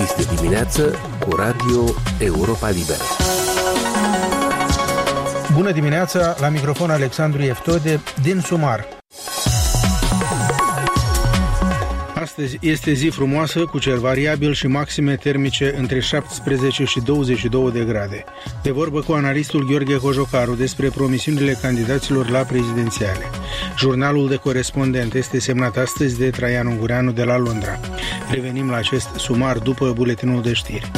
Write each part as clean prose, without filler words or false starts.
Este dimineață cu Radio Europa Liberă. Bună dimineața, la microfon Alexandru Eftode din Sumar. Astăzi este zi frumoasă, cu cer variabil și maxime termice între 17 și 22 de grade. De vorbă cu analistul Gheorghe Cojocaru despre promisiunile candidaților la prezidențiale. Jurnalul de corespondent este semnat astăzi de Traian Ungureanu de la Londra. Revenim la acest sumar după buletinul de știri.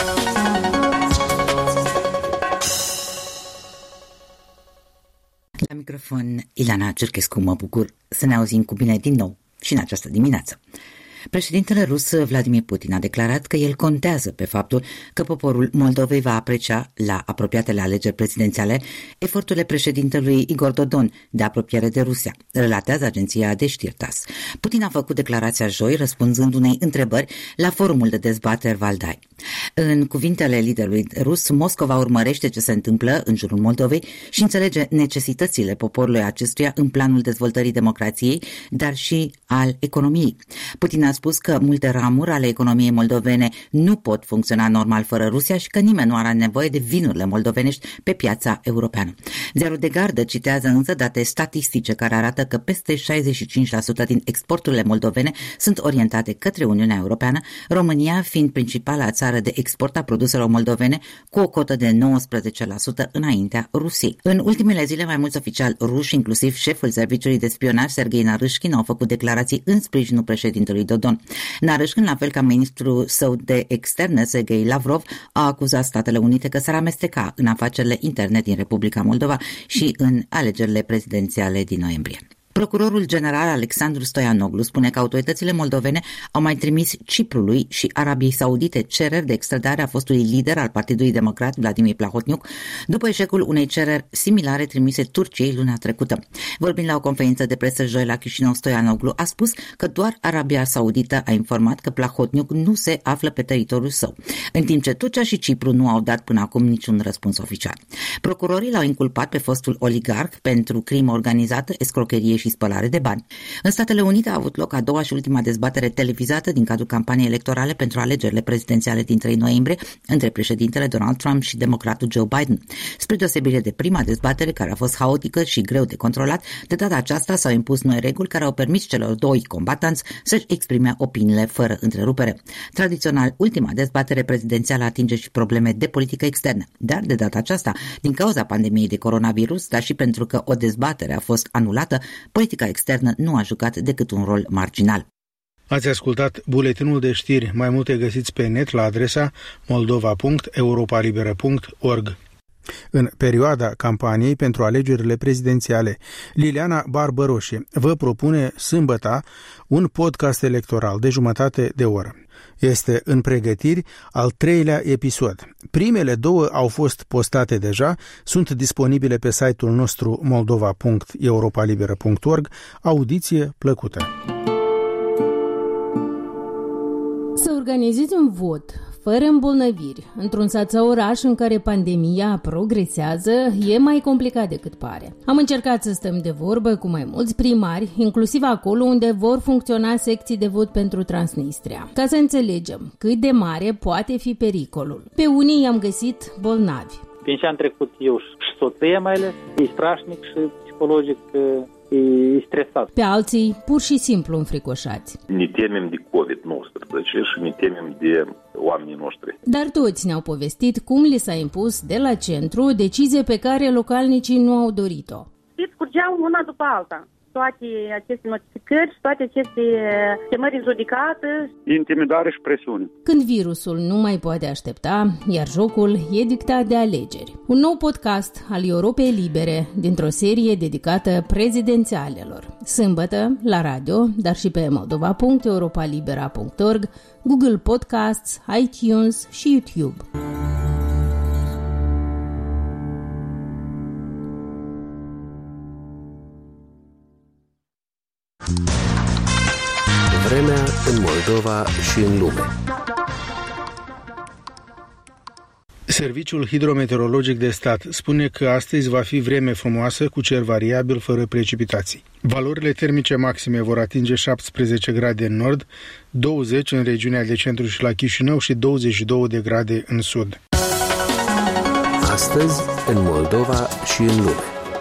La microfon, Ilana Cerchescu, mă bucur să ne auzim cu bine din nou și în această dimineață. Președintele rus Vladimir Putin a declarat că el contează pe faptul că poporul Moldovei va aprecia la apropiatele alegeri prezidențiale eforturile președintelui Igor Dodon de apropiere de Rusia, relatează agenția de știri TASS. Putin a făcut declarația joi răspunzând unei întrebări la forumul de dezbateri Valdai. În cuvintele liderului rus, Moscova urmărește ce se întâmplă în jurul Moldovei și înțelege necesitățile poporului acestuia în planul dezvoltării democrației, dar și al economiei. Putin a spus că multe ramuri ale economiei moldovene nu pot funcționa normal fără Rusia și că nimeni nu are nevoie de vinurile moldovenești pe piața europeană. Ziarul de Gardă citează însă date statistice care arată că peste 65% din exporturile moldovene sunt orientate către Uniunea Europeană, România fiind principala țară de export a produselor moldovene cu o cotă de 19% înaintea Rusiei. În ultimele zile, mai mulți oficiali ruși, inclusiv șeful serviciului de spionaj Sergei Narâșkin, au făcut declarații în sprijinul președintelui Dodon. Narâșkin, la fel ca ministrul său de externe, Sergei Lavrov, a acuzat Statele Unite că s-ar amesteca în afacerile interne din Republica Moldova și în alegerile prezidențiale din noiembrie. Procurorul general Alexandru Stoianoglu spune că autoritățile moldovene au mai trimis Ciprului și Arabiei Saudite cereri de extradare a fostului lider al Partidului Democrat Vladimir Plahotniuc după eșecul unei cereri similare trimise Turciei luna trecută. Vorbind la o conferință de presă joi la Chișinău, Stoianoglu a spus că doar Arabia Saudită a informat că Plahotniuc nu se află pe teritoriul său, în timp ce Turcia și Cipru nu au dat până acum niciun răspuns oficial. Procurorii l-au inculpat pe fostul oligarh pentru crimă organizată, escrocherie și spălare de bani. În Statele Unite a avut loc a doua și ultima dezbatere televizată din cadrul campaniei electorale pentru alegerile prezidențiale din 3 noiembrie între președintele Donald Trump și democratul Joe Biden. Spre deosebire de prima dezbatere, care a fost haotică și greu de controlat, de data aceasta s-au impus noi reguli care au permis celor doi combatanți să-și exprime opiniile fără întrerupere. Tradițional, ultima dezbatere prezidențială atinge și probleme de politică externă, dar de data aceasta, din cauza pandemiei de coronavirus, dar și pentru că o dezbatere a fost anulată, politica externă nu a jucat decât un rol marginal. Ați ascultat buletinul de știri. Mai multe găsiți pe net la adresa moldova.europalibera.org. În perioada campaniei pentru alegerile prezidențiale, Liliana Barbăroșe vă propune sâmbătă un podcast electoral de jumătate de oră. Este în pregătiri al 3-lea episod. Primele 2 au fost postate deja, sunt disponibile pe site-ul nostru moldova.europalibera.org. Audiție plăcută! Să organizezi un vot fără îmbolnăviri într-un sat sau oraș în care pandemia progresează e mai complicat decât pare. Am încercat să stăm de vorbă cu mai mulți primari, inclusiv acolo unde vor funcționa secții de vot pentru Transnistria, ca să înțelegem cât de mare poate fi pericolul. Pe unii i-am găsit bolnavi. Prin ce am trecut eu și soția mai ales, e strașnic și psihologic e stresat. Pe alții pur și simplu înfricoșați. Ne temem de COVID-19 și ne temem de oamenii noștri. Dar toți ne-au povestit cum li s-a impus de la centru decizie pe care localnicii nu au dorit-o. Scurgeau una după alta. Toate aceste notificări și toate aceste chemări în judecată. Intimidare și presiune. Când virusul nu mai poate aștepta, iar jocul e dictat de alegeri. Un nou podcast al Europei Libere, dintr-o serie dedicată prezidențialelor. Sâmbătă, la radio, dar și pe moldova.europalibera.org, Google Podcasts, iTunes și YouTube. Vremea în Moldova și în lume. Serviciul Hidrometeorologic de Stat spune că astăzi va fi vreme frumoasă cu cer variabil fără precipitații. Valorile termice maxime vor atinge 17 grade în nord, 20 în regiunea de centru și la Chișinău și 22 de grade în sud. Astăzi, în Moldova și în lume.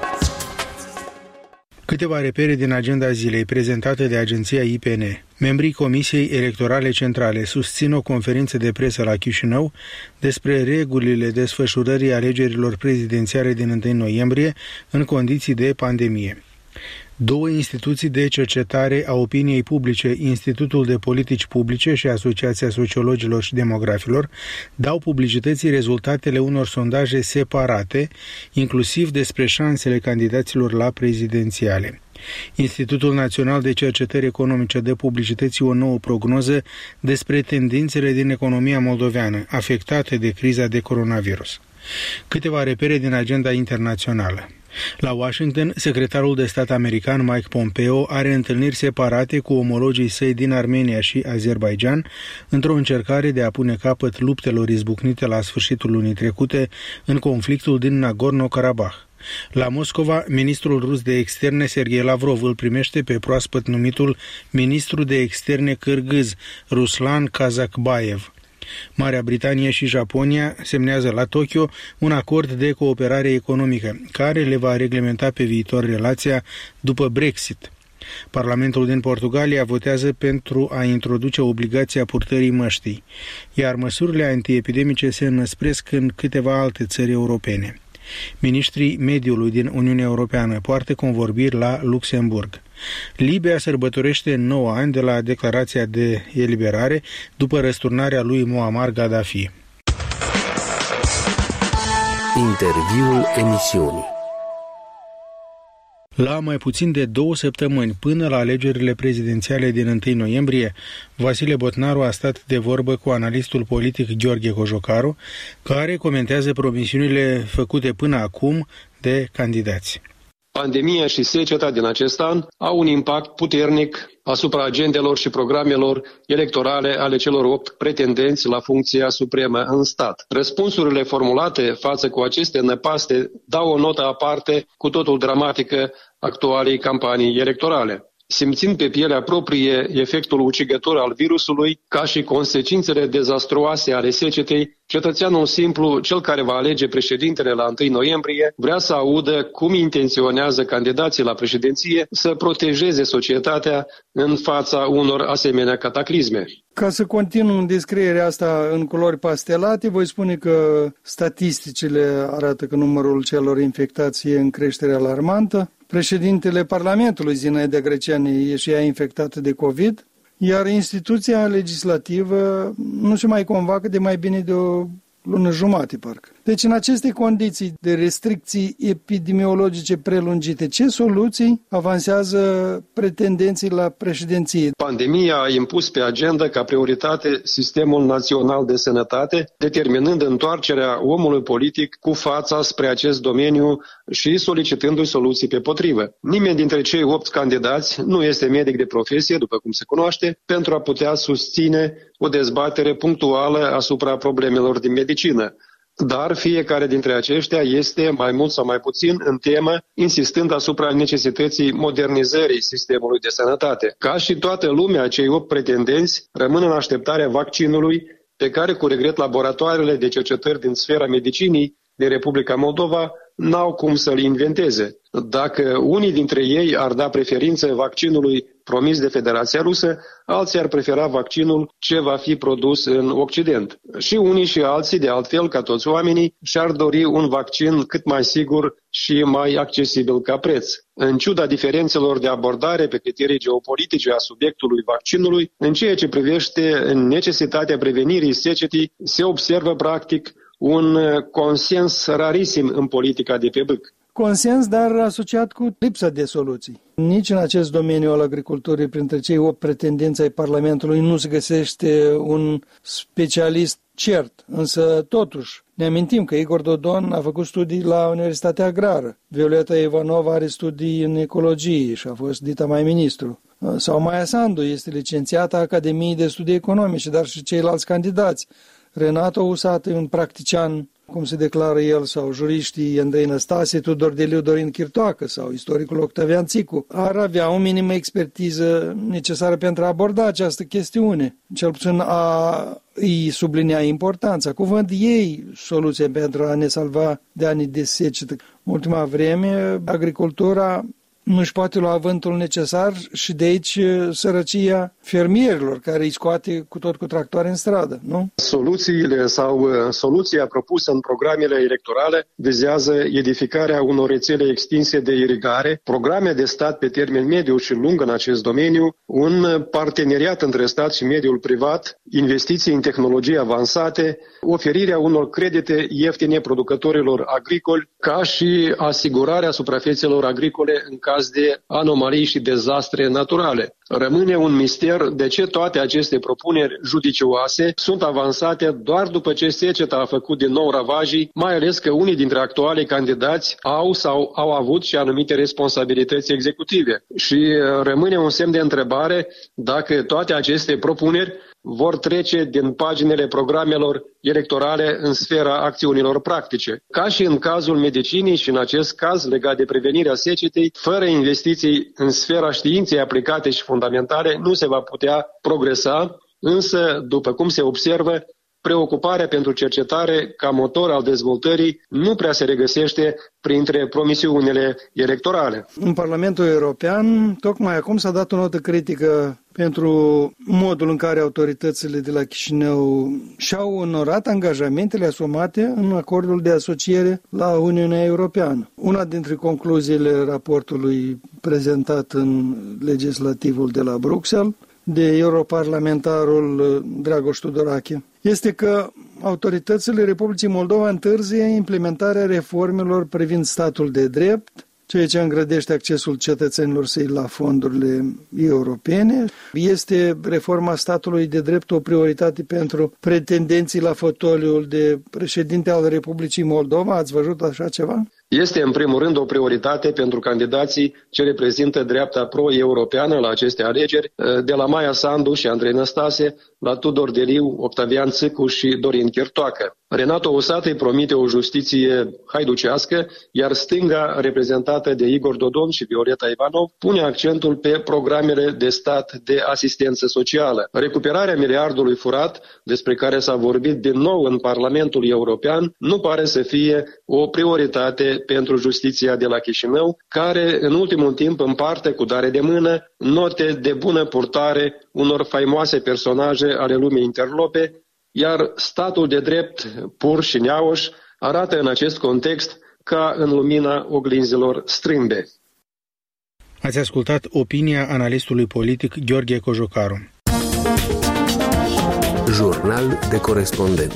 Câteva repere din agenda zilei prezentată de agenția IPN. Membrii Comisiei Electorale Centrale susțin o conferință de presă la Chișinău despre regulile desfășurării alegerilor prezidențiale din 1 noiembrie în condiții de pandemie. Două instituții de cercetare a opiniei publice, Institutul de Politici Publice și Asociația Sociologilor și Demografilor, dau publicității rezultatele unor sondaje separate, inclusiv despre șansele candidaților la prezidențiale. Institutul Național de Cercetări Economice dă publicității o nouă prognoză despre tendințele din economia moldoveană, afectate de criza de coronavirus. Câteva repere din agenda internațională. La Washington, secretarul de stat american Mike Pompeo are întâlniri separate cu omologii săi din Armenia și Azerbaidjan într-o încercare de a pune capăt luptelor izbucnite la sfârșitul lunii trecute în conflictul din Nagorno-Karabakh. La Moscova, ministrul rus de externe Sergei Lavrov îl primește pe proaspăt numitul ministru de externe cârgâz Ruslan Kazakbayev. Marea Britanie și Japonia semnează la Tokyo un acord de cooperare economică, care le va reglementa pe viitor relația după Brexit. Parlamentul din Portugalia votează pentru a introduce obligația purtării măștii, iar măsurile antiepidemice se înăspresc în câteva alte țări europene. Ministrii mediului din Uniunea Europeană poartă convorbiri la Luxemburg. Libia sărbătorește 9 ani de la declarația de eliberare după răsturnarea lui Muammar Gaddafi. Interviul emisiunii. La mai puțin de 2 săptămâni până la alegerile prezidențiale din 1 noiembrie, Vasile Botnaru a stat de vorbă cu analistul politic Gheorghe Cojocaru, care comentează promisiunile făcute până acum de candidați. Pandemia și seceta din acest an au un impact puternic asupra agendelor și programelor electorale ale celor 8 pretendenți la funcția supremă în stat. Răspunsurile formulate față cu aceste năpaste dau o notă aparte cu totul dramatică actualei campanii electorale. Simțind pe pielea proprie efectul ucigător al virusului, ca și consecințele dezastruoase ale secetei, cetățeanul simplu, cel care va alege președintele la 1 noiembrie, vrea să audă cum intenționează candidații la președinție să protejeze societatea în fața unor asemenea cataclisme. Ca să continu în descrierea asta în culori pastelate, voi spune că statisticile arată că numărul celor infectați e în creștere alarmantă. Președintele Parlamentului, Zinaida Greceanu, e și ea infectată de COVID, iar instituția legislativă nu se mai convoacă de mai bine de o lună jumate, parcă. Deci, în aceste condiții de restricții epidemiologice prelungite, ce soluții avansează pretendenții la președinție? Pandemia a impus pe agenda ca prioritate Sistemul Național de Sănătate, determinând întoarcerea omului politic cu fața spre acest domeniu și solicitându-i soluții pe potrivă. Nimeni dintre cei 8 candidați nu este medic de profesie, după cum se cunoaște, pentru a putea susține o dezbatere punctuală asupra problemelor din medicină. Dar fiecare dintre aceștia este, mai mult sau mai puțin, în temă, insistând asupra necesității modernizării sistemului de sănătate. Ca și toată lumea, cei 8 pretendenți rămân în așteptarea vaccinului, pe care, cu regret, laboratoarele de cercetări din sfera medicinii din Republica Moldova n-au cum să-l inventeze. Dacă unii dintre ei ar da preferință vaccinului promis de Federația Rusă, alții ar prefera vaccinul ce va fi produs în Occident. Și unii și alții, de altfel, ca toți oamenii, și-ar dori un vaccin cât mai sigur și mai accesibil ca preț. În ciuda diferențelor de abordare pe criterii geopolitice a subiectului vaccinului, în ceea ce privește necesitatea prevenirii secetii, se observă practic un consens rarisim în politica de pe bâc. Consens, dar asociat cu lipsa de soluții. Nici în acest domeniu al agriculturii, printre cei 8 pretendenți ai Parlamentului, nu se găsește un specialist cert. Însă, totuși, ne amintim că Igor Dodon a făcut studii la Universitatea Agrară. Violeta Ivanova are studii în ecologie și a fost dita mai ministru. Sau Maia Sandu este licențiată a Academiei de Studii Economice, dar și ceilalți candidați. Renato Usat e un practician cum se declară el, sau juriștii Andrei Năstase, Tudor Deliu, Dorin Chirtoacă sau istoricul Octavian Țicu, ar avea o minimă expertiză necesară pentru a aborda această chestiune. Cel puțin îi sublinia importanța. Cum văd ei soluția pentru a ne salva de ani de secetă? În ultima vreme, agricultura nu își poate lua avântul necesar și de aici sărăcia fermierilor care îi scoate cu tractoare în stradă, nu? Soluțiile sau soluția propusă în programele electorale vizează edificarea unor rețele extinse de irigare, programe de stat pe termen mediu și lung în acest domeniu, un parteneriat între stat și mediul privat, investiții în tehnologii avansate, oferirea unor credite ieftine producătorilor agricoli, ca și asigurarea suprafețelor agricole în caz de anomalii și dezastre naturale. Rămâne un mister de ce toate aceste propuneri judicioase sunt avansate doar după ce seceta a făcut din nou ravagii, mai ales că unii dintre actualii candidați au sau au avut și anumite responsabilități executive. Și rămâne un semn de întrebare dacă toate aceste propuneri vor trece din paginile programelor electorale în sfera acțiunilor practice. Ca și în cazul medicinii și în acest caz legat de prevenirea secetei, fără investiții în sfera științei aplicate și fundamentale nu se va putea progresa, însă, după cum se observă, preocuparea pentru cercetare ca motor al dezvoltării nu prea se regăsește printre promisiunile electorale. În Parlamentul European, tocmai acum s-a dat o notă critică pentru modul în care autoritățile de la Chișinău și-au onorat angajamentele asumate în acordul de asociere la Uniunea Europeană. Una dintre concluziile raportului prezentat în legislativul de la Bruxelles de europarlamentarul Dragoș Tudorache este că autoritățile Republicii Moldova întârzie implementarea reformelor privind statul de drept, ceea ce îngrădește accesul cetățenilor săi la fondurile europene. Este reforma statului de drept o prioritate pentru pretendenții la fotoliul de președinte al Republicii Moldova? Ați văzut așa ceva? Este în primul rând o prioritate pentru candidații ce reprezintă dreapta pro-europeană la aceste alegeri, de la Maia Sandu și Andrei Năstase, la Tudor Deliu, Octavian Țicu și Dorin Chirtoacă. Renato Usat îi promite o justiție haiducească, iar stânga, reprezentată de Igor Dodon și Violeta Ivanov, pune accentul pe programele de stat de asistență socială. Recuperarea miliardului furat, despre care s-a vorbit din nou în Parlamentul European, nu pare să fie o prioritate pentru justiția de la Chișinău, care în ultimul timp împarte cu dare de mână note de bună purtare unor faimoase personaje ale lumii interlope, iar statul de drept pur și neauș arată în acest context ca în lumina oglinzilor strâmbe. Ați ascultat opinia analistului politic Gheorghe Cojocaru. Jurnal de corespondent.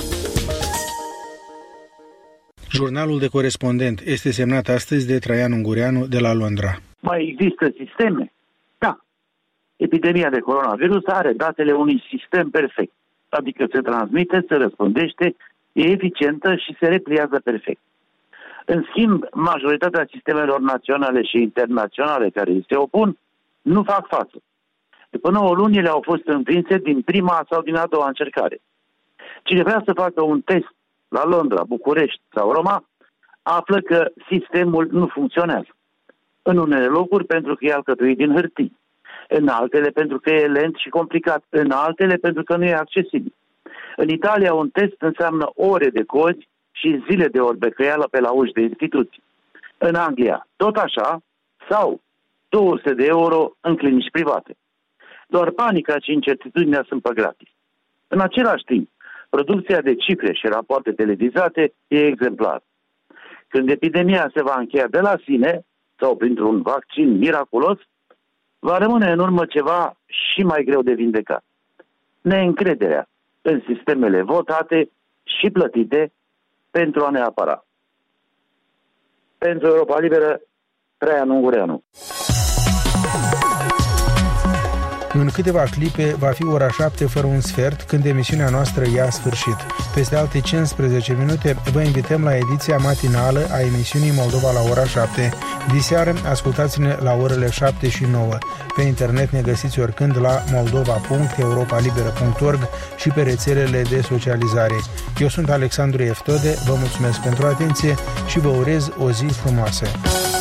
Jurnalul de corespondent este semnat astăzi de Traian Ungureanu de la Londra. Mai există sisteme? Da. Epidemia de coronavirus are datele unui sistem perfect. Adică se transmite, se răspundește, e eficientă și se repliază perfect. În schimb, majoritatea sistemelor naționale și internaționale care îi se opun nu fac față. După 9 luni, ele au fost învinse din prima sau din a doua încercare. Cine vrea să facă un test la Londra, București sau Roma, află că sistemul nu funcționează. În unele locuri pentru că e alcătuit din hârtii, în altele pentru că e lent și complicat, în altele pentru că nu e accesibil. În Italia un test înseamnă ore de cozi și zile de orbecăială pe la uși de instituții. În Anglia, tot așa, sau 200 de euro în clinici private. Doar panica și incertitudinea sunt pe gratis. În același timp, producția de cifre și rapoarte televizate e exemplară. Când epidemia se va încheia de la sine, sau printr-un vaccin miraculos, va rămâne în urmă ceva și mai greu de vindecat. Neîncrederea în sistemele votate și plătite pentru a ne apăra. Pentru Europa Liberă, Traian Ungureanu. În câteva clipe va fi ora 7 fără un sfert, când emisiunea noastră ia sfârșit. Peste alte 15 minute vă invităm la ediția matinală a emisiunii Moldova la ora 7. Diseară ascultați-ne la orele 7 și 9. Pe internet ne găsiți oricând la moldova.europalibera.org și pe rețelele de socializare. Eu sunt Alexandru Eftode, vă mulțumesc pentru atenție și vă urez o zi frumoasă.